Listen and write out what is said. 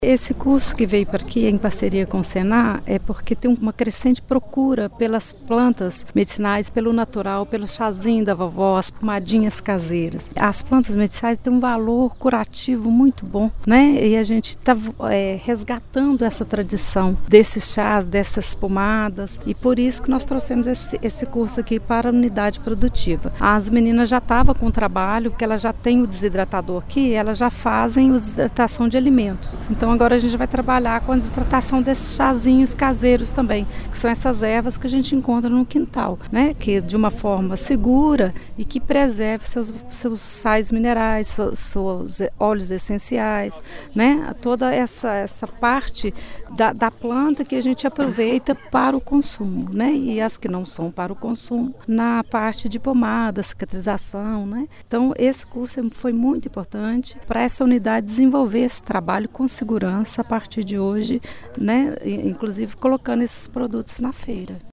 Esse curso que veio para aqui em parceria com o Senar é porque tem uma crescente procura pelas plantas medicinais, pelo natural, pelo chazinho da vovó, as pomadinhas caseiras. As plantas medicinais têm um valor curativo muito bom, né? E a gente está resgatando essa tradição desses chás, dessas pomadas, e por isso que nós trouxemos esse curso aqui para a unidade produtiva. As meninas já estavam com o trabalho, porque elas já têm o desidratador aqui, elas já fazem a desidratação de alimentos. Então agora a gente vai trabalhar com a desidratação desses chazinhos caseiros também, que são essas ervas que a gente encontra no quintal, né? Que de uma forma segura e que preserve seus sais minerais, seus óleos essenciais, né? Toda essa parte da planta que a gente aproveita para o consumo, né? E as que não são para o consumo, na parte de pomada, cicatrização, né? Então esse curso foi muito importante para essa unidade desenvolver esse trabalho com segurança a partir de hoje, né? Inclusive colocando esses produtos na feira.